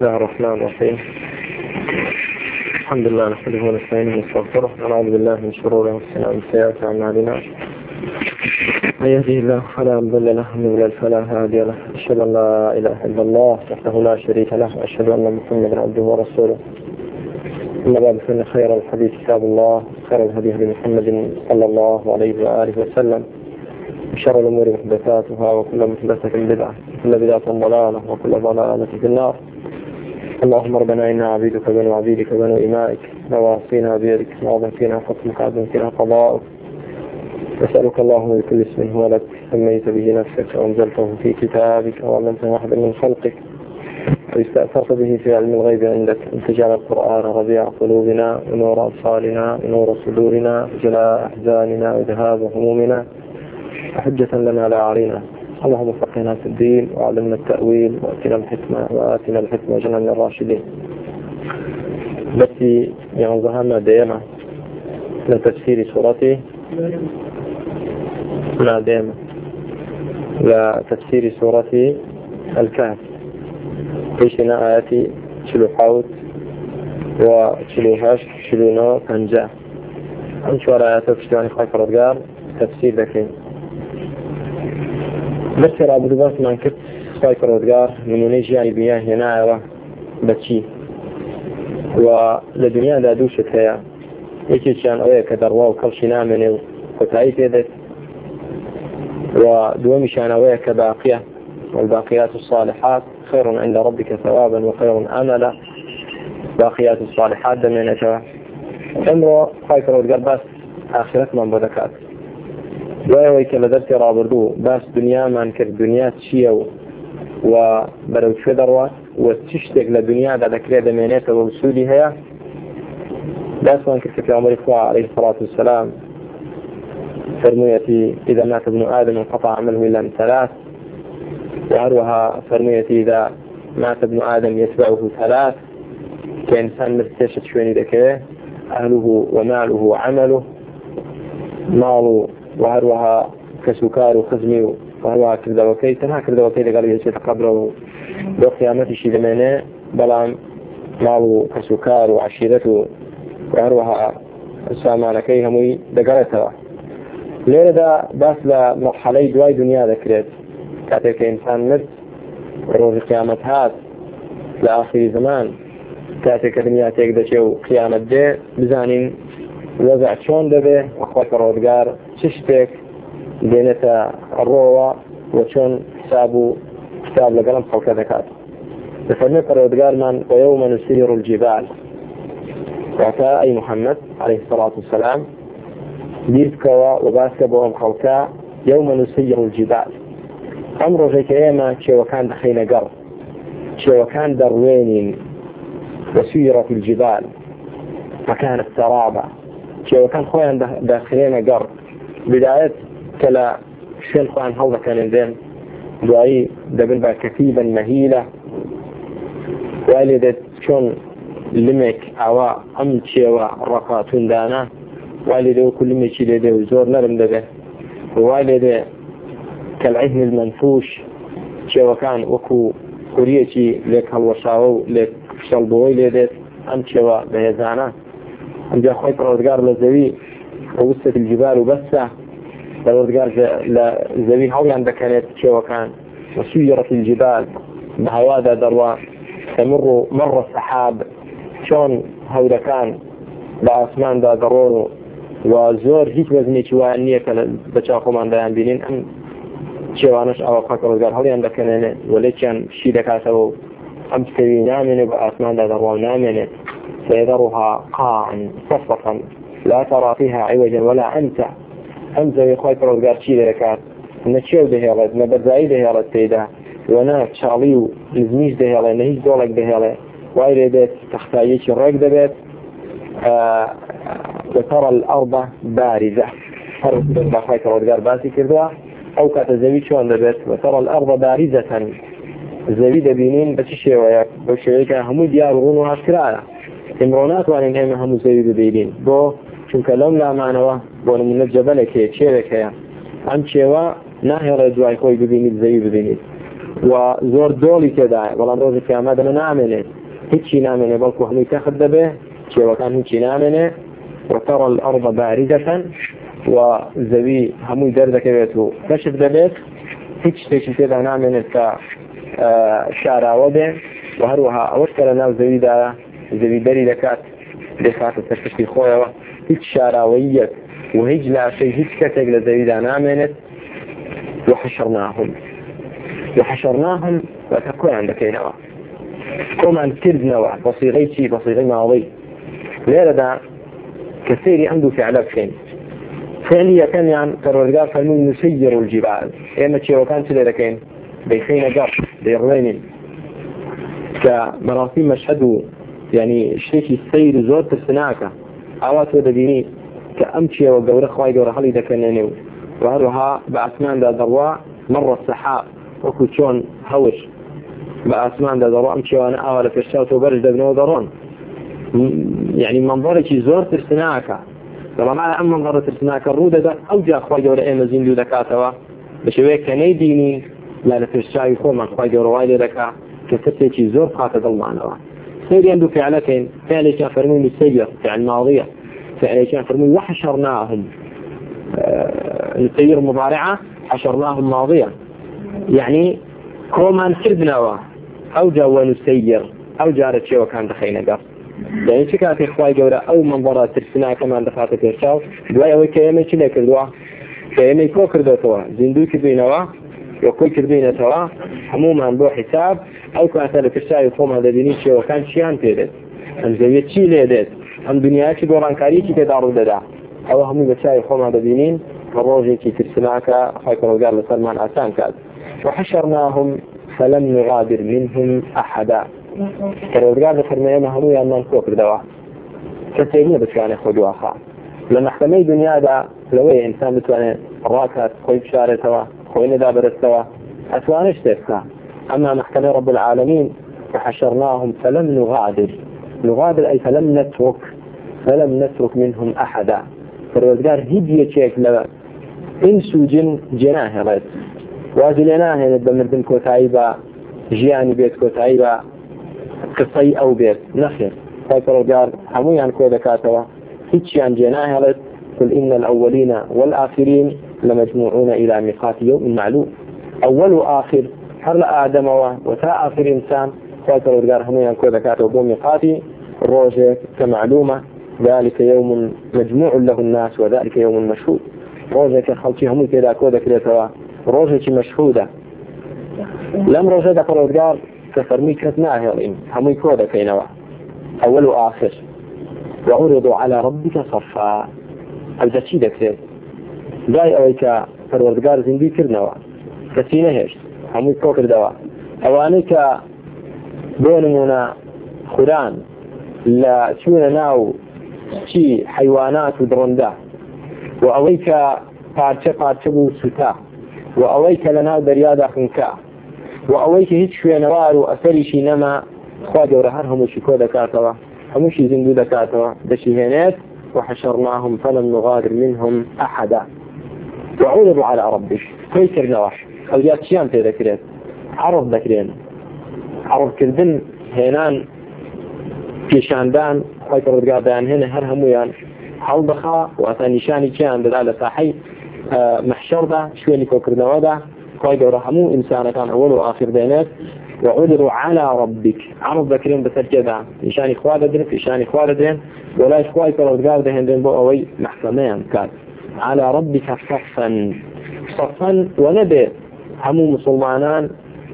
بسم الله الرحمن الرحيم. الحمد لله نحمده ونستعينه ونستغفره ونعوذ بالله من شرور انفسنا ومن سيئات اعمالنا. من يهده الله فلا مضل له ومن يضلل فلا هادي له. اشهد ان لا اله الا الله وحده لا شريك له واشهد ان محمدا عبده ورسوله. اما بعد فان خير الحديث كتاب الله خير الهدي هدي محمد صلى الله عليه واله وسلم وشر الامور محدثاتها وكل محدثة بدعة وكل بدعة ضلالة وكل ضلالة في النار. اللهم ربنا إنا عبيدك بنو عبيدك بنو إمائك نواصينا بيدك ماض فينا حكمك عدل فينا قضاؤك. نسألك اللهم بكل اسم هو لك سميت به نفسك وأنزلته في كتابك أو علمته أحدا من خلقك واستأثرت به في علم الغيب عندك أن تجعل القرآن ربيع قلوبنا ونور أبصارنا ونور صدورنا وجلاء أحزاننا وذهاب همومنا وحجة لنا لا علينا. اللهم فقهنا في الدين وعلمنا التأويل وآتنا الحكمة وجعلنا الراشدين. بس ذهبنا دائما لتفسير سورته لتفسير سورة الكهف. فيشنا آياتي شلو حوت وشلو هاش شلو نو كنجا انشوار آياته فشتواني خايف رضقار تفسير ذكين بس رابط بس من كت خايف رضقار من ونجي بياه هنا بتشي ولدنيا دا دوشت هيا يكي كان اويا كدروا وكلشي نامني وكتايت يدت ودومي كان اويا كباقية والباقيات الصالحات خير عند ربك ثوابا وخير املا. باقيات الصالحات دمينتها عمره خايف رضقار بس آخرت من بدكات ويك لدرت رابردو بس دنيا ما انكر دنيا تشيو وبرو تشدروا وتشتق لدنيا دا ذكريا دمينيته ووسودي هيا بس ما انكر في عمر إخوة عليه الصلاة والسلام فرميتي إذا مات ابن آدم انقطع عمله إلا من ثلاث. وعروها فرميتي إذا مات ابن آدم يتبعه ثلاث. كإنسان مرتشت شويني ذكيه أهله وماله وعمله ماله وهروها كسكار وخزمي وهروها كذا وكي تنها كذا وكي قال يجي تقبره بقيامته شيء دمانه بلام ماله كسكار وعشيرته وهروها السامان كي همي دقرتها ليه دا بس لمرحلة دواي دنيا ذكرت كاتك إنسان مت وروج قيامتها لآخر زمان كاتك دنيا تقدر شو قيامة ده بزانين وضع شون دبه وخوك رودقار ششتك بينتا الروة وشون حسابه كتاب لقلم خلق ذكات. بفرميك رودقار من ويوم نسير الجبال وعطاء أي محمد عليه الصلاة والسلام ديركوا وباسكبهم خلقا يوم نسير الجبال. أمره فيك إيما شو كان دخين قر شو كان دروين وسيرت الجبال فكانت سرابة شو كان خويا داخلين قر بداية كلا شين خوان هوضا كان عندهم دعي دبلبا كثيبا مهيلة والدت شون لمك عواء أمتشي ورقاتون دانا والده كل ميشي لده وزور نرم لده ووالده كالعهن المنفوش شو كان وكو كوريتي لك هالوشاو لك شلبوي لده أمتشي بهزانا أم جاء خويت رودقار للزوي ووسط الجبال وبسه لرودقار للزوي هولي عندك كانت شو كان وسيرت الجبال بهواذا دروا تمر مر السحاب شون هودا كان بأسمان دا ضرور وزور هيك وزني شوانية بتشاقوا من ديان بينين أم شوانش أو خويت رودقار هولي عندك كان ولكن شيدا كاسو أم تكوي نامن بأسمان دا ضروا نامن سيذرها قاعا صفصفا لا ترى فيها عوجا ولا أنت زي خويت رودقار شي ذكات نتشيو دهيالت نبرزاي دهيالت تيدا وانا تشاليو لزميش دهيالت نهيج دولك دهيالت وايريدت تختايش الرق دبت وترى الأرض بارزة فرق خويت رودقار باسي كردوا أو كاتزوي شون دبت وترى الأرض بارزة زوي دبينين بتشي وياك بشيك همو ديارون وهاسكرانا امرونات وان هم همو زوي دبينين بو چونك لهم لا معنوا بو من الجبل كي چيرك يا ام چيوا ناهي رجوعي خوي ببينيد زوي ببينيد وزور دولي كذا والله روز القيامة أنا نامنه هيك نامنه بلكو هم يتاخد به شيء وكان هيك نامنه وترى الأرض باردة وزبي هم يدرد كبيته كشف دبيت هيك شيء كذا نامنه كشارع وده وهروها أوشكر ناو زبي دري دكات دخات التشكي خويا هيك شاراوية وهيج لا شيء هيك كتق لزبي نامنه وحشرناهم وتكون عندك نوع كما كرد نوع بصيغي ماضي ليه دا كثير عنده فعل فين فعليا كان يعني كالرجال فالمون نسير الجبال اما تشي وكان تلي لكين بيخين قر بيرغين كمراسيم مشهدوا يعني الشيء السير زورت السناكة عوات ودديني كأمشي وقورة خواي قورة حالي دكنينيو وهروها بأسمان دا ضرواء مر السحاب وكوشون هوش بأسمان دا ضرواء أمشي وأنا أولا في الشاوت وبرج دبنو ضرون يعني منظرك زورت السناكة طبعا معنا أم منظرة السناكة الرودة دا أوجه خواي قورة إيما زيندو دكاتوا بشوية كنيديني لا لفرشاي خوما خواي قورة وايدة دكا كثبتك زور قاتا ضلمانوا سيري عنده فعلتين فعل كان فرمون السير فعل ماضية فعل كان فرمون وحشرناهم السير مضارعة حشرناهم ماضية يعني كومان كردناوا أو جاوا نسير أو جارت شيء وكان دخينا قر يعني شكات إخوائي قورا أو منظرة ترسنا كمان دخاتك الشاو دوايا ويكيامي كلا كردوا كيامي كو كردوا توا زندو كردينوا وكل كردينة توا حموما بو حساب أو كانت لك الشاي وفوم هذا ديني شيء وكان شيئا تيدت هم زوية شي ليدت هم دنياكي دوران كاريكي كدارو ددا أو هم بشاي وفوم هذا دينين الروجي كي ترسناك خايكم قال لسلمان عسان كاد وحشرناهم فلم نغادر منهم أحدا كالرجال فرمينا هم يأمن كوكر دوا كثيرين بس كان يخدوا أخا لما احتمي دنيا دا لوي إنسان بتواني راكات خوي بشارة توا خوي ندى برستوا أتوانش تفكا أما محكمة رب العالمين وحشرناهم فلم نغادر أي فلم نترك منهم أحدا فالرجال هدية شيك لما إنسو جن جناه رأيت واجلناه ندمر بن كوتايبا جياني بيت كوتايبا قصي أو بيت نخير فالرجال همو يعني كوي دكاتوا هيتش عن جناه رأيت قل إن الأولين والآخرين لمجموعون إلى ميقات يوم معلوم أول وآخر حر آدم وتاء آخر إنسان فاتر الرجال هم ينكو ذكاته بميقاتي الروجة كمعلومة ذلك يوم مجموع له الناس وذلك يوم مشهود روجة كخلطي هم كذا كودا كذا روجة مشهودة لم روجة ذكر الرجال كفرمي كتناه هم كودا كينوا أول وآخر وعرضوا على ربك صفا الجسيدة كثير جاي أويك فالرجال زندي كرنوا كسينه هيش هم كوكر دوا أوانيك بونمونا خران لا شونا ناو شي حيوانات ودروندا وأويك قارشة بو ستا وأويك لناو دريادا خنكا وأويك هيك شوية نوار وأثري شي نما خواجه ورهرهم وشكو دكاتوا همشي زندو دكاتوا دشي هنات وحشرناهم فلم نغادر منهم أحدا وعرضوا على ربك كيسر نواح أو جاءت شيئا تذكرين عرض ذكرين عرض كردن هنان في شاندان خايف الرقادان هنا هرهمو يعني حل بخا وأثاني شاني كان دلالة صاحي محشر ده شويني كوكر نوادا خايف ورحمو إنسان كان أول وآخر دينات وعرضوا على ربك عرض ذكرين بسجدة إشاني خوالدين في إشاني خوالدين ولا إخوائي كالرقادة هندين بقوي محكمين كان على ربك صفا ونبي همو مسلمانان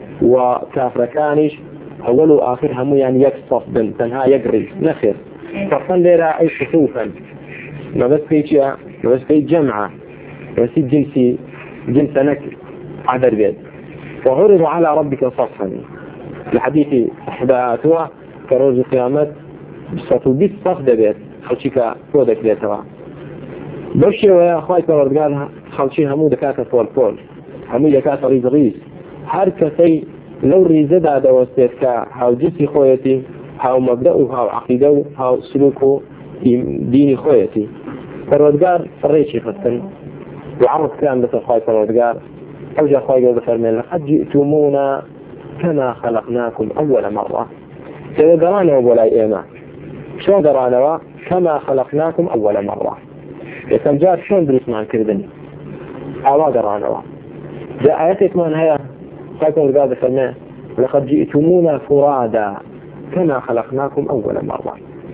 وكافركانش أول وآخر همو يعني يكصف بن تنها يقري نخر صفا ليرا أي صفوفا ما بس في جمعة بس جنس نكر عدد بيد وعرضوا على ربك صفا الحديث إحداثها كروز قيامت صفو بيت صف دبيت خلشيك فودك بيتها برشي ويا أخوائي كورد قالها خلشي همو دكاتة فول همو دكاتة ريز حركتي لو ريزدا دوستيتك هاو جسي خويتي هاو مبدأه هاو عقيده هاو سلوكه ديني خويتي كورد قال فريشي فتن وعرض كلام بس أخوائي كورد قال أوجه أخوائي قال بفرمين لقد جئتمونا كما خلقناكم أول مرة. إذا قرانا ولا إيمان شو قرانا كما خلقناكم أول مرة يسمى جاءت شون درسمان كردن أو قرانا جاء آياتك من هي فاكم قادة فرماء لقد جئتمونا فرادا كما خلقناكم أول مرة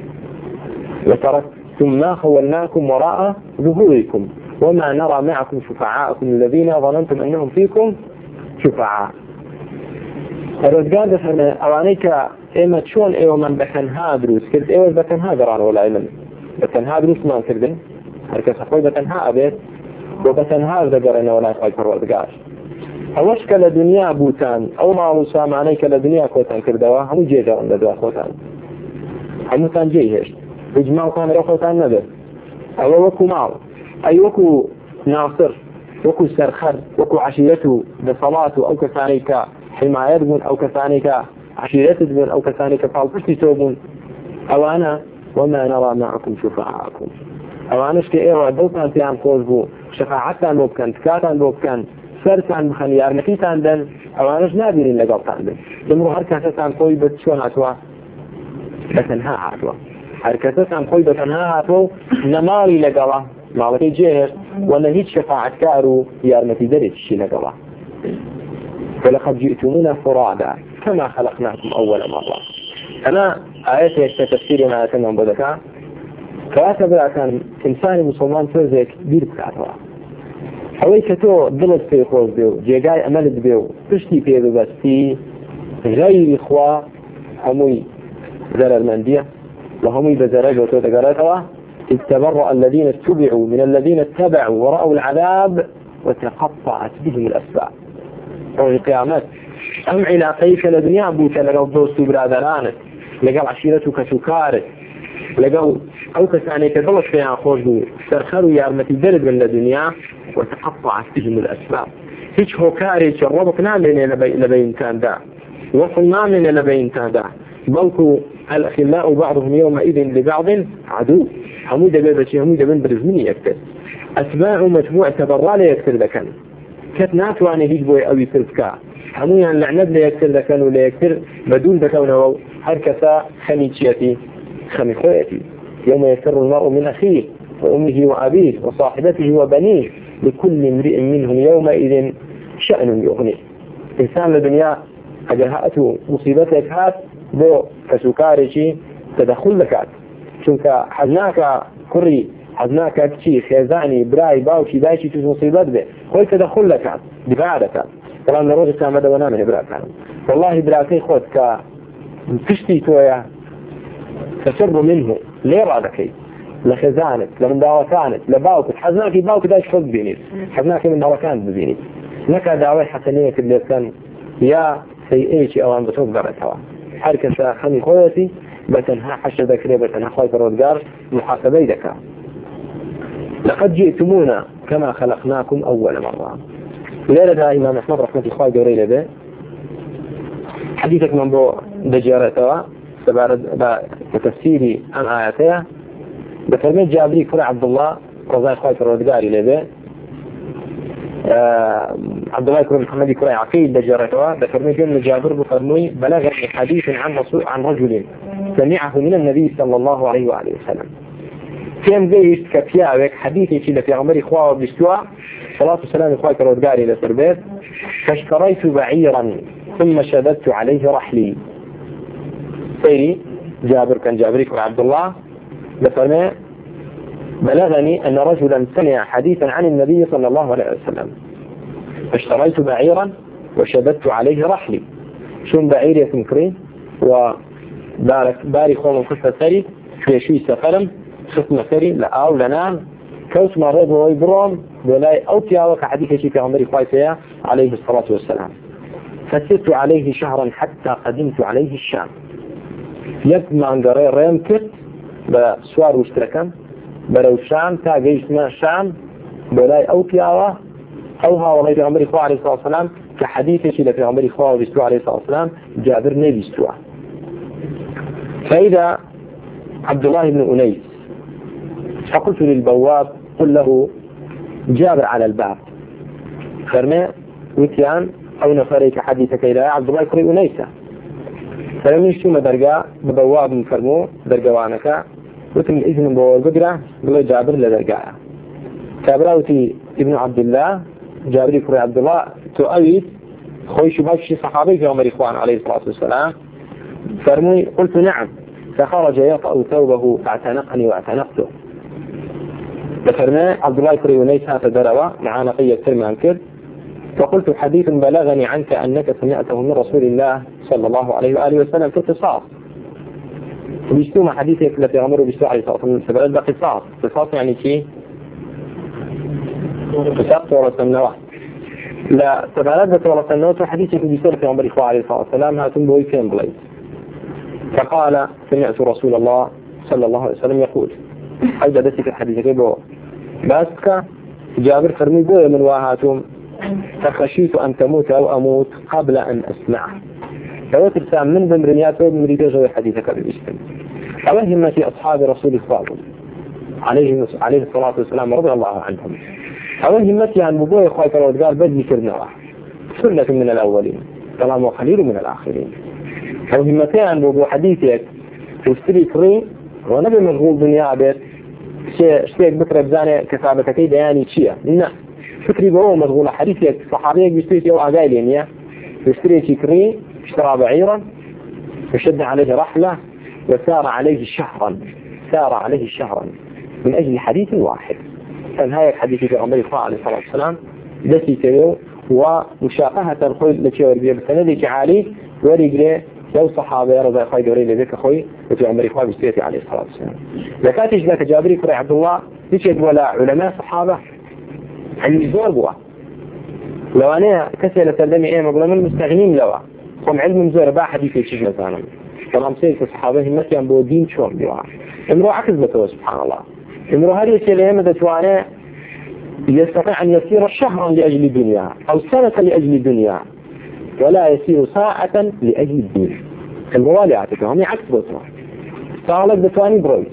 وتركتم ما خولناكم وراء ظهوركم وما نرى معكم شفعاءكم الذين ظننتم أنهم فيكم شفعاء. فرد قادة فرماء أوانيك إما تشون إيو من بتنها دروس كرد إيو بتنها قران ولا علم بتنها دروس ما كردن هركس أخوي بتنها أبيت وبتنها ذكرنا ولا يخاي فرودقاش أوش كلا دنيا بوتان أو ما وسام عليك كلا دنيا كوتان كردوا هم جيجرن لدوا كوتان هم كان جيهش إجماع كان رخوتان نبي أو وكو ماو أي وكو ناصر وكو سرخر وكو عشيرته بصلاته أو كثانيك حماية بون أو كثانيك عشيرته بون أو كثانيك فالبشتي توبون أو أنا وما نرى معكم شفعاءكم أو أنا اشتي إيوه دوتان فيهم خوزبو شفاعتان بوبكان تكاتان بوبكان سرتان بخنيار نكيتان دن أو أنا نابرين لقلتان دن دمرو هركاتان قوي بتشون عتوا بتنها عتوا هركاتان قوي بتنها عتوا نماري لقلا مالكي جيهر ولا هيج شفاعة كارو يارمتي دريت الشي لقلا ولقد جئتمونا فرادا كما خلقناكم أول مرة. أنا آياتي التفسير ما أتنهم بذكاء كاتب كان إنسان مسلمان فرزك بير بكاتوا حوالي كتو ضلت في خوز بيو جيجاي أملد بيو تشتي فيه بس في غير إخوة هموي زرر مندية وهموي بزرج وتوتقراتوا اتبرأ الذين اتبعوا من الذين اتبعوا ورأوا العذاب وتقطعت بهم الأسباب. يوم القيامات أم علاقيك لدنيا بوتا لقوا دوست برادرانك لقوا عشيرتك سكارك لقوا أو كساني كذلك فيها خوزو سرخروا يارمتي درد من الدنيا وتقطعت بهم الأسباب. هيك هو كاري شربك نامن لبين تاندا وصل نامن لبين تاندا بلكو الأخلاء بعضهم يومئذ لبعض عدو حمودة بيبتي حمودة بن برزمني يكتب أتباع مجموع تبرى لا يكتب لكن كتنات واني هيك بوي أوي تلفكا حمويا لعنب لا يكتب لكن ولا يكتب بدون بكونه هركسا خميتيتي خميخويتي يوم يفر المرء من أخيه وأمه وأبيه وصاحبته وبنيه لكل امرئ منهم يومئذ شأن يغنيه. إنسان لدنيا أجهاته مصيبتك هات بو كسكاري تدخل لك شنك حزناك كري حزناك كشي خيزاني براي باوشي دايشي تجي مصيبات به خوي تدخل لك ببعدك طبعا الرجل كان مدى ونامه براك والله براكي خود كشتي تويا تشرب منه ليه بعدك لخزانك لمن داوتانك لباوك حزناك باوك دايش خود بيني حزناك من داوتان ببيني لك دعوة حسنية اللي كان يا سيئيشي أوان بتوب قرأتها حركة خمي خويتي بتنها حشر ذكري بتنها خايف الرودقار محاسبي ذكا. لقد جئتمونا كما خلقناكم أول مرة. لذا إمام أحمد رحمة الله جوري به حديثك من بو دجارتها بتفسيري عن آياتها بفرمي جابري كرة عبد الله قضاء خايف الرودقار به عبد الله كرة محمد كرة عقيد دجارتها بفرمي جن جابر بفرمي بلغني حديث عن رجل سمعه من النبي صلى الله عليه وآله وسلم كم جيش كفياوك حديثي كده في عمر إخوة وبشتوى صلاة والسلام إخوة كرودقاري لسربيت فاشتريت بعيرا ثم شددت عليه رحلي سيري جابر كان جابريك وعبد الله بفرمي بلغني أن رجلا سمع حديثا عن النبي صلى الله عليه وسلم فاشتريت بعيرا وشددت عليه رحلي شون بعير يتمكرين وباري خوم خصة سري في شوي سفرم خصنا سري لأو لنام كوت مرض ويبرون ولاي أوتياوك حديث شيء في عمر خايفية عليه الصلاة والسلام فسرت عليه شهرا حتى قدمت عليه الشام يكما عن قرير ريمكت بسوار واشتركا برو الشام تاقيش ما الشام ولاي أوتياوك أوها والله في عمر إخوة عليه الصلاة والسلام كحديث شيء في عمر إخوة وبيستوى عليه الصلاة والسلام جابر نبي استوى. فإذا عبد الله بن أنيس فقلت للبواب قل له جابر على الباب فرمي وتيان أو نفريك حديثك إلى عبد الله كري أنيسة فلم يشتم درجة ببواب من فرمو درجة وانك وتم إذن بوال بقرة قال جابر لدرجة كابراوتي ابن عبد الله جابر كري عبد الله تؤيد خوي شباش صحابي في عمر إخوان عليه الصلاة والسلام فرمي قلت نعم فخرج يطأ ثوبه فاعتنقني واعتنقته ففرمي عبد الله كري أنيسة فدروا مع نقية كلمة أنكر فقلت حديث بلغني عنك أنك سمعته من رسول الله صلى الله عليه وآله وسلم في قصاص بيشتوم حديثك التي أمره بيشتوم عليه الصلاة والسلام فبقى ده قصاص يعني شيء قصاص ورا سنوات لا تبالغت ورا سنوات حديثك بيشتوم في عمر إخوة عليه الصلاة والسلام هاتم بوي كين بليد فقال سمعت رسول الله صلى الله عليه وسلم يقول أيضا دسك الحديث بو باسك جابر فرمي بوي من واهاتهم فخشيت أن تموت أو أموت قبل أن أسمعه فهو ترسام من بمرنياته بمريده زوي حديثك بالإسلام أوهمتي أصحاب رسول الله عليه الصلاة والسلام رضي الله عنهم أوهمتي عن مبوي خايف الرد قال بدي كرنا سنة من الأولين كلام وخليل من الآخرين أوهمتي عن مبوي حديثك وستري كري ونبي مشغول دنيا بيت شيء بكرة بزانة كتابتك يعني شيء لا فكري بهو مشغول حديثك صحابيك بيشتري يوم أقايلين يا بيشتري كري اشترى بعيرا وشد عليه رحلة وسار عليه شهرا من أجل حديث واحد فنهاية حديث في عمر إخوة عليه الصلاة والسلام التي تلو ومشاقهة الخيل التي وربيها بسندك عالي ورقله لو صحابة رضي خيد وريل ذلك أخوي وفي عمر إخوة بسيتي عليه الصلاة والسلام لكاتش ذاك جابري كري عبد الله تشهد ولا علماء صحابة عن زور بوا لو أنا كسر لسلمي إيه مقول من المستغنين لوا هم علم زور باع حديث الشيخ مثلا كلام سيد الصحابة هم كان بودين شور بوا امرو عكس بتوه سبحان الله امرو هذه الشيء اللي هم تتوانى يستطيع أن يسير شهرا لأجل الدنيا أو سنة لأجل الدنيا ولا يسير ساعة لأجل الدين الرواليات هم عكس بتوه صالك بتواني برويت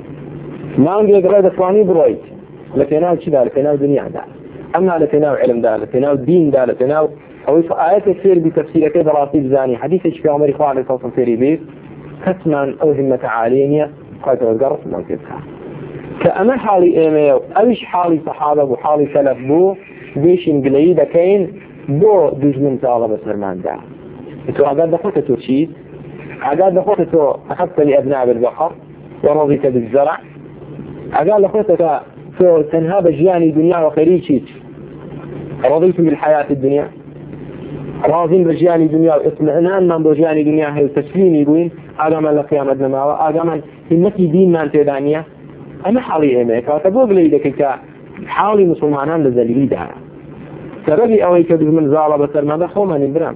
ما نقدر قرأ بتواني برويت لكناو كذا لكناو دنيا ده أما لكناو علم ده لكناو دين ده لكناو أو آيات كثير بتفسير كذا راسي زاني حديث في عمر إخوة عليه الصلاة والسلام بيت كتمان أو همة عالية قايت وقرص ما كتها كأما حالي إيميو أوش حالي صحابة وحالي سلف بو بيش إنجلي دكين بو دوج من طالب سرمان ده إنتو أقاد دخلت ترشيد أقاد دخلت أخذت لأبناء بالبقر ورضيت بالزرع أقاد دخلت تنهاب جياني دنيا وخيريشيت رضيت بالحياة الدنيا راضين بجياني دنيا واطمئنان من بجياني دنيا هي تسليم يقولين أقاما لقيام أدنما وأقاما همتي دين ما أنت دانية أنا حالي إيميك وتقول لي لك حالي مسلمانان لذلك ده سببي أويك من زالة بسر ماذا خوما نبرام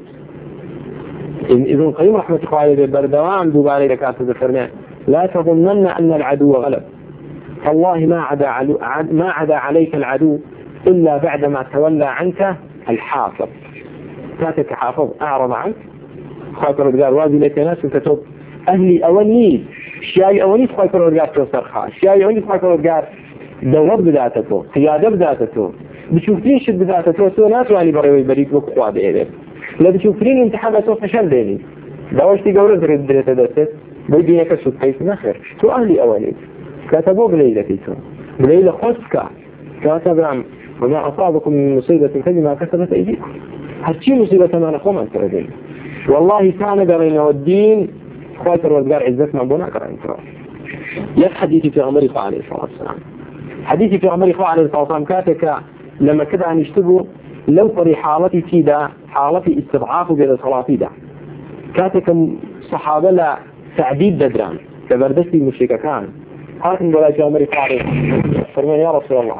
إذن قيم رحمة الله بردوام دوباري لك أتذكرنا لا تظنن أن العدو غلب فالله ما عدا عليك العدو إلا بعدما تولى عنك الحافظ كاتك حافظ أعرض عنك خاطر قال وادي لك ناس وكتب أهلي أوليد شياي أوليد خاطر قال توسرخا شياي أوليد خاطر قال دولة بذاتته قيادة بذاتته بتشوفين شد بذاتته سو ناس واني بريوي بريد وقوة بإيدي لا بتشوفين انتحابته فشل ديني دواجتي قولة دريد تدست بيدينك السكيس نخير سو أهلي أوليد كتبوا بليلة كيسو بليلة خسكة كاتب وما أصابكم من مصيبة فبما كسبت أيديكم هاتشي مصيبة ما نقوم أن تردين والله كان قرينا والدين خاطر والقار عزتنا بنا قرأين ترى يف حديثي في عمر إخوة عليه الصلاة والسلام حديثي في عمر إخوة عليه الصلاة والسلام كاتك لما كده أن يشتبوا لو طري حالتي تيدا حالتي استضعاف بين صلاتي دا كاتك صحابة لا تعديد بدران كبردستي مشركة كان هاتم ولا في عمر إخوة عليه فرمان يا رسول الله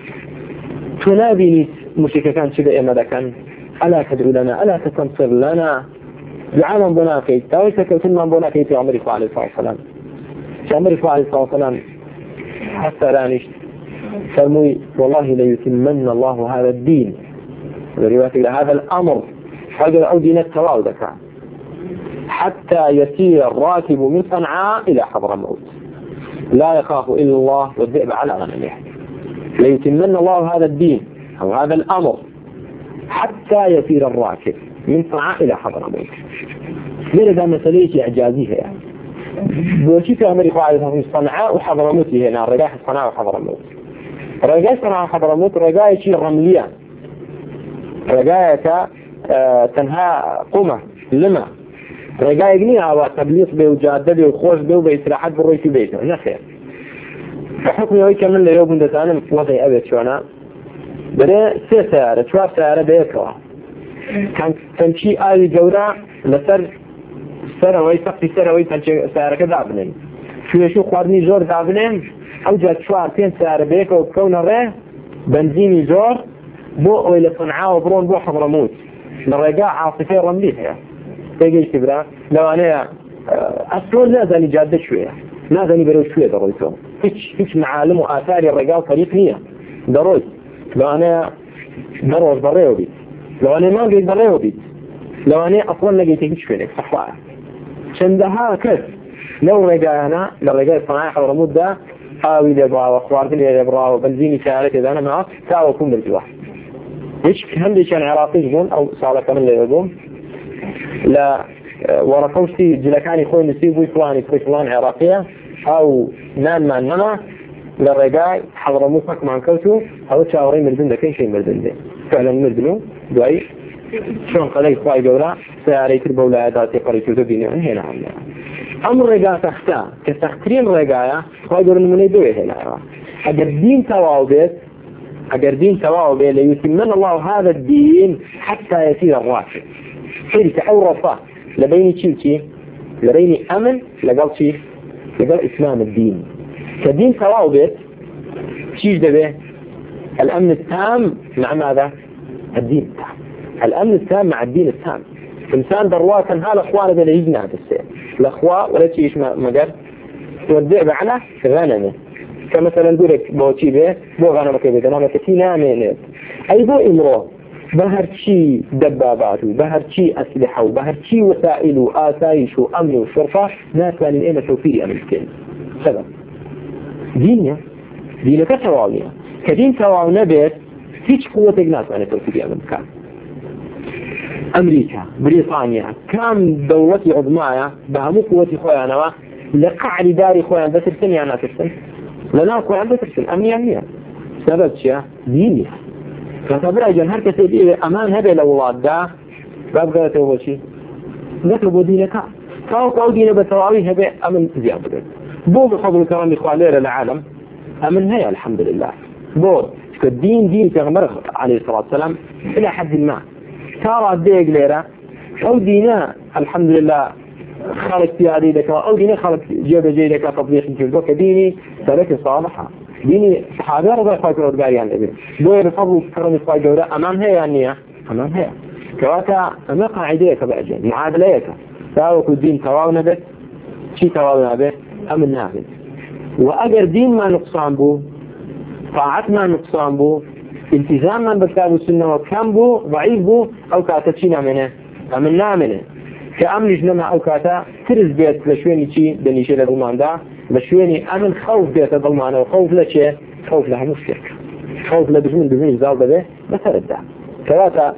تنابي مشركة كان شبه إما كان ألا تدعو لنا ألا تتنصر لنا دعانا بناكي تاويسك وتلما بناكي في عمر إخوة عليه الصلاة والسلام في عمر إخوة عليه الصلاة والسلام حتى لا نشت فرمي والله ليتمن الله هذا الدين ورواية هذا الأمر حجر أو دين التواو ذكا حتى يسير الراكب من صنعاء إلى حضر الموت لا يخاف إلا الله والذئب على غنمه ليتمن الله هذا الدين أو هذا الأمر حتى يسير الراكب من صنعاء إلى حضرموت. لذا مسألة إعجازية يعني بوشي في أمريكا على صنعاء وحضرموت هنا رجاء صنعاء وحضرموت. رجاء صنعاء وحضرموت رجاء شيء رمليا رجاء تنهى قمة لما رجاء يجنيها وتبليص به وجادة وخوش به وبإسراحات بروي في بيته نخير حكم يوي كمان ليوم من دتانا وضعي أبيت شونا بدأ سيارة شوار سيارة بيكوا كان تمشي آلي جورا لسر سنوي سقطي سنوي سيارة كذابنين شو قارني زور ذابنين أو جات شوار تين سيارة بيكوا وكون الرئي بنزيني زور بو إلى صنعاء وبرون بو حضرموت للرجاء عاصفين رمليها تيجي كبرى لو أنا أصلا لا زاني جادة شوية لا زاني برو شوية درويتهم هيش معالم وآثار الرجاء طريق نية دروي لو أنا مروج بريه بيت لو أنا ما قيد بريه بيت لو أنا أصلا لقيت هيش فينك صحواء شندها كذ لو رجاء هنا للرجاء صناعي حضرموت ده حاوي لبرا وأخوارك لبرا وبنزيني شارك إذا أنا معه تعالوا كم بالجواح هيش هم كان عراقي يجون أو صار كمان ليجون لا ورقوشي جلكاني خوي نسيبوي فلان عراقية أو نان ما نما للرجاء حضرموت مع كوتو أو شاورين مردن ده كل شيء مردن ده فعلا مردنو دعي شلون قلي خواي جورا سياري تربو لا عداتي قريتو تبيني هنا عمنا أمر رجاء تختار كتخترين رجاء خواي جورا من يدوي هنا أجر دين توابه ليتمن الله هذا الدين حتى يسير الراكب حيث أورطه لبين تشيلتي لبين أمن لقال إسلام الدين كدين توابه تشيج به الأمن التام مع ماذا؟ الدين التام الأمن التام مع الدين التام إنسان دروا كان هالأخوان اللي يجنا هذا السير الأخوة ولا تشيش مقر تودع بعنا غنمه كمثلا دورك بوتي به بو غنمك بدنا كتينا منت أي بو إمره بهرشي دبابات وبهرشي أسلحة وبهرشي وسائل وآسايش وأمن وشرطة ناس كان الإيمة توفيري أمريكين سبب دينك سواوية كدين سواو نبت هيش قوة ناس كان توفيري أمريكان أمريكا بريطانيا كم دولتي عظمايا بهمو قوتي خويا لقعد داري خويا ده ترسل يعني ترسل لنا خويا ده ترسل أمنية سبب شيء ديني فتبرع جنهر كسيد أمان هذا الأولاد ده بابقى توبة شيء نطلبوا دينك فأو دينه بتراويه هذا أمن زيادة بو بفضل الكرام إخواني للعالم أمن هي الحمد لله بو الدين دين تغمر عليه الصلاة والسلام إلى حد ما ترى ديق ليرة أو دينا الحمد لله خالق سيادي لك أو دينا خالق جيبة جيدة كتطبيق الجلدوك ديني سلك صالحة ديني صحابة رضا يخواك الأرقاري عن الإبن بوي بفضل كرم يخواك جورا أمام هي يعني أمام هي كواتا أما قاعديك بأجل معادليك ساوك الدين تواونا به شي تواونا به أمن نافذ وأجر دين ما نقصان بو طاعت ما نقصان بو التزام من بالكتاب والسنة وكم بو ضعيف بو أو كاتتشينا منه أمنا منه كأمن جنمها أو كاتا ترز بيت لشويني شي دنيشي لظلمان دا بشويني أمن خوف بيت ظلمانه وخوف لشي خوف لها مشترك خوف لدفن زال به بس رده كواتا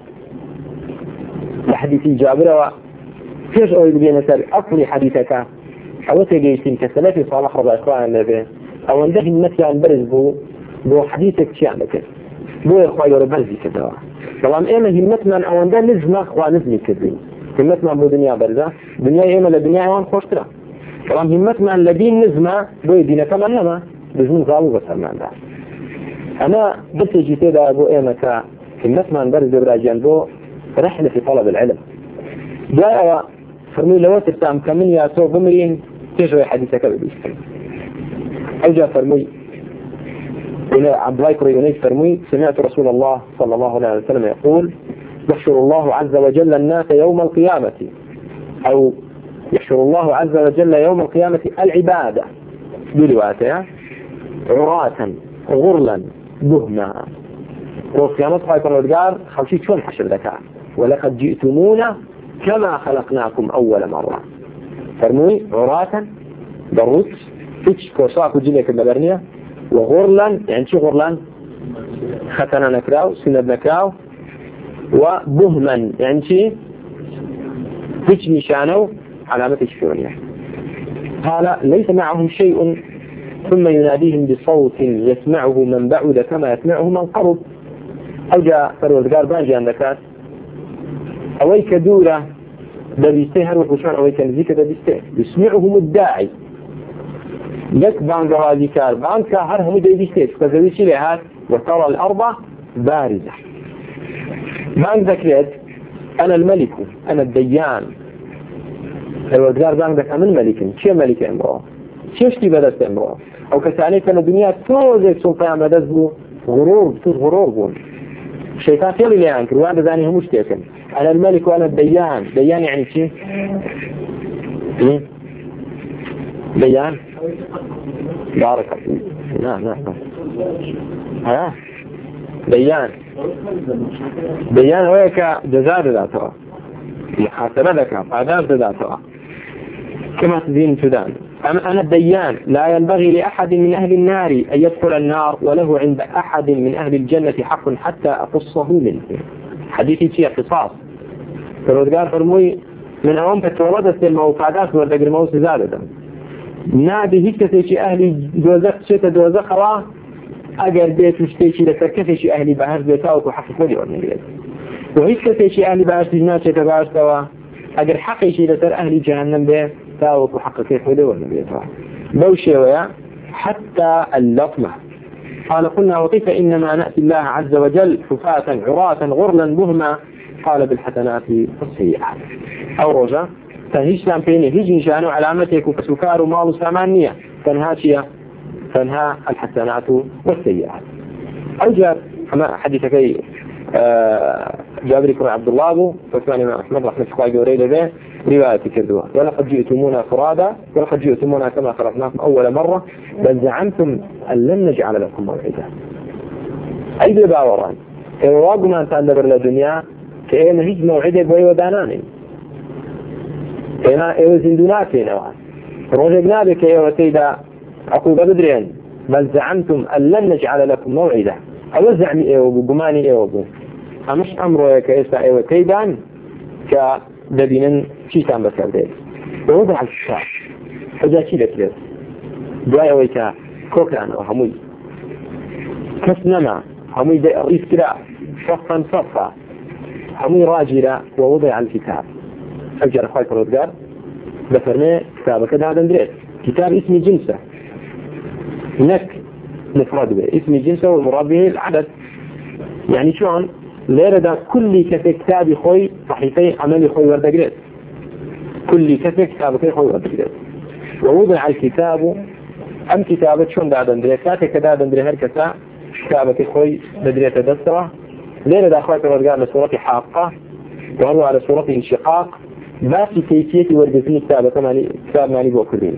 لحديثي جابرة كيف أريد بين سر أصلي حديثك أو تجيشين كسلفي صالح رضا إخوان النبي أو انده المثل برز بو حديثك شيء عندك بو إخوان يربزي كذا طبعا إيما همتنا أو انده نزمة إخوان نزمي كذين همتنا بو دنيا برزة دنيا إيما لدنيا إيوان خوشترا طبعا همتنا لدين نزمة بو دينا كمان لما بجمون غابو بسرمان ده أنا قلت جيتي ده بو إيما همتنا برز براجان بو رحلة في طلب العلم جاء فرمي لو ترتام كمن يا سو بمرين تجري حديثك بالإسلام أو جاء فرمي عبد الله كريونيك فرمي سمعت رسول الله صلى الله عليه وسلم يقول يحشر الله عز وجل الناس يوم القيامة أو يحشر الله عز وجل يوم القيامة العبادة بروايتها عراة غرلا بهما والقيامة يكون الرجال خلشي شون حشر ذكاء ولقد جئتمونا كما خلقناكم أول مرة فرموي عراة دروس فيش كورساكو جيلك المبرنية وغرلا يعني شو غرلا ختنا نكراو سند نكراو وبهما يعني شيء هيك نشانه علامة الشونية. قال ليس معهم شيء ثم يناديهم بصوت يسمعه من بعد كما يسمعه من قرب. أو جاء فروردقار باجي عندك أويك دورة دبيسته هر وحشان أويك نزيك دبيسته يسمعهم الداعي لك بانك هذه كار بانك هر هم دبيسته فزويش لهات وترى الأرض بارزة. بانك ذكرت أنا الملك أنا الديان. فروردقار بانك أمن ملك شو ملك امرأة شو بدأت امرأة أو كسانيك أن الدنيا توزيك سلطان مدزبو غرور بصير غرور بون الشيطان يلي لي عنك الوان ذاني هم مشتاكن. أنا الملك وأنا الديان. ديان يعني شيء ديان بارك نعم ها ديان ويك جزاء ذاته محاسبة لك عذاب ذاته كما تدين سودان. أنا الديان لا ينبغي لأحد من أهل النار أن يدخل النار وله عند أحد من أهل الجنة حق حتى أقصه منه. حديثي شيء قصاص. فالرجال فرموي من أوام فتولدت الموقعات والدقر موسى زادة نادي هيك تشي أهلي دوزق شتا دوزق الله أجر بيت وشتيشي لتركتشي أهلي بهر بيتاوك وحق ولي ورنبيت وهيك تشي أهلي بهر سجنات شتا بهر سوا أجر حقيشي لتر أهلي جهنم بيت تاوك وحق كيف ولي ورنبيت بوشي ويا حتى اللطمة. قال قلنا وكيف إنما نأتي الله عز وجل حفاة عراة غرلا بهما قال بالحسنات والسيئات. أو رجع تنهيش لام فيني هيج نشانه علامتك وكسكار ومال ثمانية تنهاشية تنهى الحسنات والسيئات. أوجب حديثك جابر بن عبد الله أبو فكان أحمد رحمة الله جوريده به رواية كذوة ولقد جئتمونا فرادا ولقد جئتمونا كما خلقناكم أول مرة بل زعمتم أن لن نجعل لكم موعدا. أي باوران إرواق ما أنت عندبر للدنيا كأين هيج موعدة بوي وداناني كأين إيو زندوناتي نوعا روجقنا بك إيو سيدا عقوبة بدرين بل زعمتم أن لن نجعل لكم موعدا. أو زعمي إيو بقماني إيو بو أمش أمره كإيسا إيو كيدان كدبينا شيطان بسردين ووضع الشعب حجا شي لكذا دوايا ويكا كوكران وهموي كسنما هموي رئيس كلا صفا صفا هموي راجلة ووضع الكتاب. أجر أخوي فرودقار بفرمي كتابك هذا ندريس كتاب اسمي جنسة هناك مفرد به اسمي جنسة والمراد به العدد. يعني شلون ليرة كل كتاب خوي صحيفي عملي خوي وردقريت كل كتاب خوي وردقريت ووضع الكتاب أم كتابة شون دادا ندريت كاتك دادا ندري هركتا كتابك خوي ندريت دسترة ليرة أخوي فرودقار لسورة حاقة وهو على سورة انشقاق باسي كيفية وردزني كتاب ماني بوكرين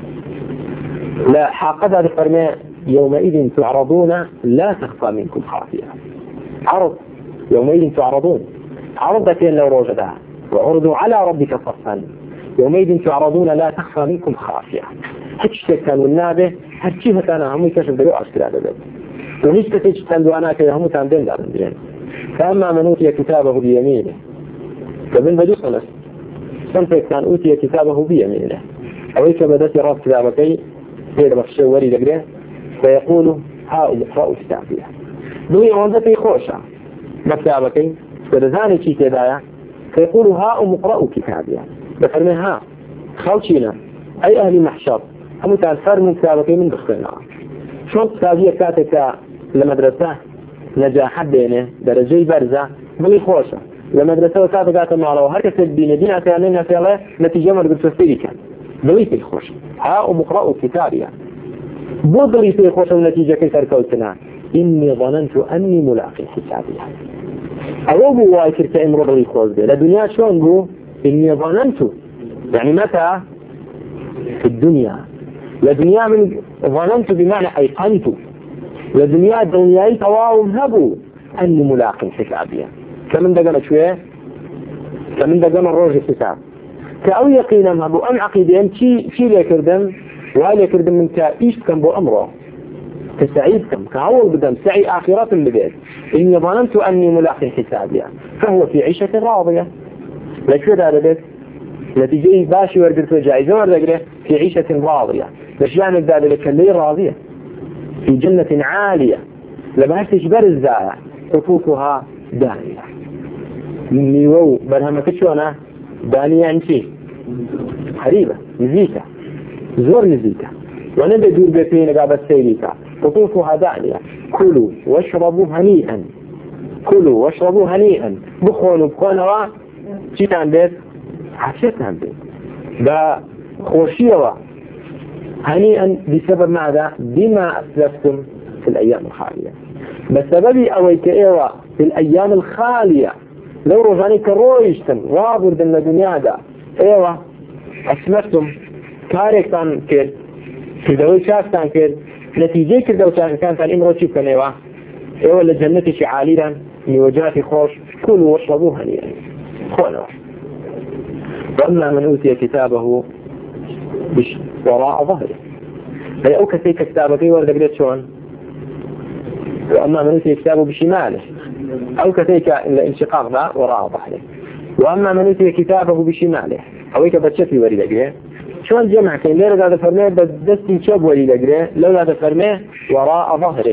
لا حاقة هذا فرمي يومئذ تعرضون لا تخفى منكم خافية. عرض يومئذ تعرضون عرضتين لو روجدها وعرضوا على ربك صفا يومئذ تعرضون لا تخفى منكم خافية. هتشتك كانوا النابه هتشيها كان عمي كشف دلو أشكال هذا البيت ونشتك تشتندوا أنا كي هم تاندين دارن. فأما من أوتي كتابه بيمينه فبن بدو خلص سنفك كان أوتي كتابه بيمينه أويك بدأت راس كتابكي غير بخشي وري دقره فيقول ها اقرأوا كتابي دوي وانزتي خوشة مكتابكي فلذاني شي كدايا فيقول ها اقرأوا كتابي بفرمي ها خوشينا أي أهل محشر هم تنفر من كتابكي من دخلنا شون كتابية كاتك لمدرسة نجاح بينه درجي برزة بلي خوشة لمدرسة وكاتك كاتك معلوه هركة الدين دين أتيانينا في الله نتيجة مرقب تفسيرك بلي في الخوش ها اقرأوا كتابي بضري في خوش النتيجة كيف ركوتنا إني ظننت أني ملاقي حسابي أوبو وايكر كأمر بضري خوش بي لدنيا شون بو إني ظننت يعني متى في الدنيا لدنيا من ظننت بمعنى أيقنت لدنيا دنياي تواهم هبو أني ملاقي حسابي كمن دقنا شوية كمن دقنا الروج الحساب كأو يقينا هبو أم عقيدين شي ليكردم وهل يكردم من كإيش كان بو أمره كسعيدكم كعوض بدم سعي آخرات ببيت إني ظننت أني ملاق حسابي فهو في عيشة راضية. لشو هذا بيت نتيجة باشي وردت جائزة وردت في عيشة راضية. ليش يعني ذلك اللي راضية في جنة عالية لما تجبر الزايا قطوفها دانية نيوو برهم كشونا دانية عن شيء حريبة نزيكة زور نزيكة ونبي دور بفين قابل سيريكا قطوفها دانية كلوا واشربوا هنيئا كلوا واشربوا هنيئا بخونوا بخونوا شيء عن بيت عشت عن بيت با خوشيوا هنيئا بسبب ماذا؟ بما أسلفتم في الأيام الخالية. بسبب أويك إيوة في الأيام الخالية لو رجعني كرويشتن وابرد من الدنيا دا إيوة أسلفتم كاريكتان كير كردوي شافتان كير نتيجة كردوي شافتان كانت الإمرو شيب كان إيوة لجنة شعاليا لوجهات خوش كلوا واشربوا هنيئا خونوا. وأما من أوتي كتابه وراء ظهره هي أو كثير كتابه كي ورد قلت شون. وأما من أوتي كتابه بشماله أو كثير الانشقاق ذا وراء ظهره. وأما من أوتي كتابه بشماله أو هيك بتشتي ورد قلت شون جمع كين ليرة هذا فرميه بدستي شاب ورد قلت لو هذا فرميه وراء ظهره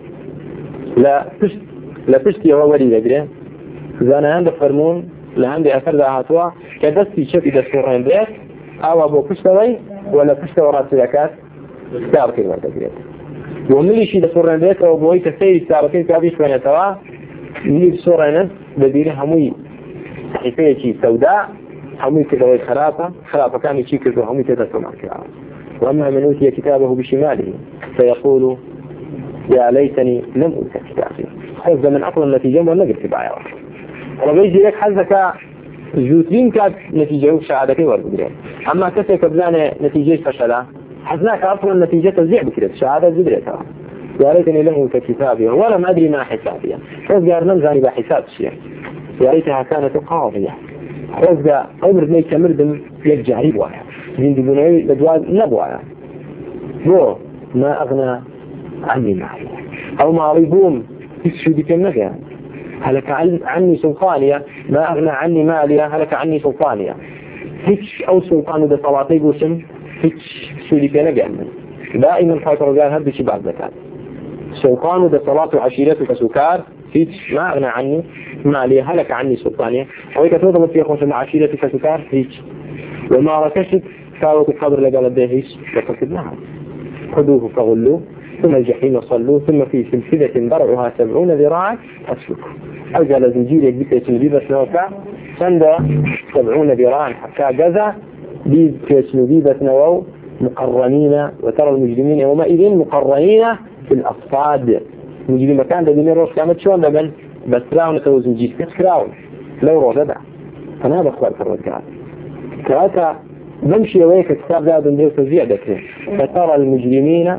لا بشتي هو ورد قلت زانا هند فرمون لهندي أثر ذا هاتوا كدستي شاب إذا سورين بيت أو أبو كشتوي ولا كشتوي وراء سلكات كتاب كلمة تقريبا وملي شيء سورين بيت أو أبوي كسير كتاب كلمة كابيش بين توا ملي سورين بديره هموي صحيفة شيء سوداء هموي كذا خرافة كان شيء كذا هموي كذا سمع كذا. وأما من أوتي كتابه بشماله فيقول يا ليتني لم أوت كتابي حفظ من أصل النتيجة ونقل في بعيرة وبيجي لك حزك جوتين كانت نتيجة شهادتي ورد. أما كسك بلانة نتيجة فشلة حزناك أصلا النتيجة تزيع بكرة شهادة زبرتها يا ليتني لم أوت كتابي ولم أدري ما حسابي حزق أرنم زاني بحساب الشيء يا ليتها كانت قاضية حزق عمر ميت مردم يرجع ريبوايا زين دبناوي لدواء نبوايا بو ما أغنى عني معي أو ما ريبوم شو دي كم نفيا هلك عني سلطانية ما أغنى عني مالية هلك عني سلطانية هيش أو سلطان ده صلاتي قسم هيش شو دي كنا جنن دائما فاكر قال هذا شيء بعد ذلك سلطان ده صلاة وعشيرته كسكر هيش ما أغنى عني مالية هلك عني سلطانية وهيك تضرب في خمسة عشيرته كسكر هيش وما ركشت كاوت القبر لقال ده هيش فكتبناها خذوه فغلوه ثم الجحيم صلوه ثم في سلسلة درعها 70 ذراعا أسلكه أجل زنجير يجبك يتنبيب سنوكا سند 70 ذراعا حتى جزا بيبك نوو مقرنين وترى المجرمين يومئذ مقرنين في الأصفاد مجرم كان ده بين روش كامت شون لبن بس راون تو زنجير كراون لو روش دع فنهذا أخبار الرجال كذا بمشي ويك كتاب ذا دندير تزيع ذكره فترى المجرمين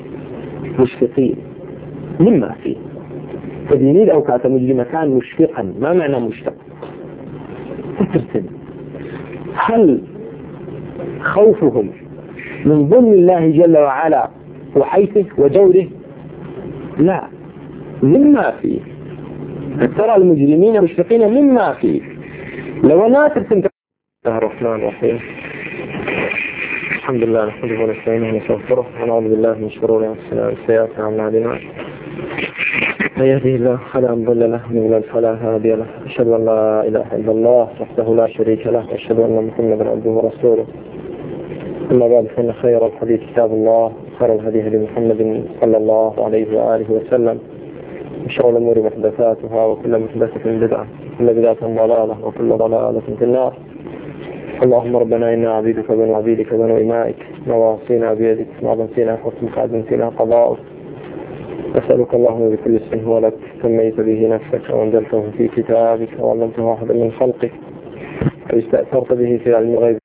مشفقين مما فيه فدينيد أو كانت مجرم كان مشفقا ما معنى مشفق تترسل هل خوفهم من ظلم الله جل وعلا وحيثه وجوره لا مما فيه ترى المجرمين مشفقين مما فيه لو لا ترسل الله الرحمن الرحيم الحمد لله نحمده ونستعينه ونستغفره ونعوذ بالله من شرور انفسنا وسيئات اعمالنا من يهده الله فلا مضل له ومن يضلل فلا هادي له اشهد ان لا اله الا الله وحده لا شريك له واشهد ان محمدا عبده ورسوله اما بعد فان خير الحديث كتاب الله خير الهدي هدي محمد صلى الله عليه واله وسلم وشر الامور محدثاتها وكل محدثه بدعه وكل بدعه ضلاله وكل ضلاله في النار. اللهم ربنا إنا عبيدك بنو عبيدك بنو إمائك نواصينا بيدك ماض فينا حكمك عدل فينا قضاؤك نسألك اللهم بكل اسم هو لك سميت به نفسك وأنزلته في كتابك وعلمته أحدا من خلقك واستأثرت به في علم الغيب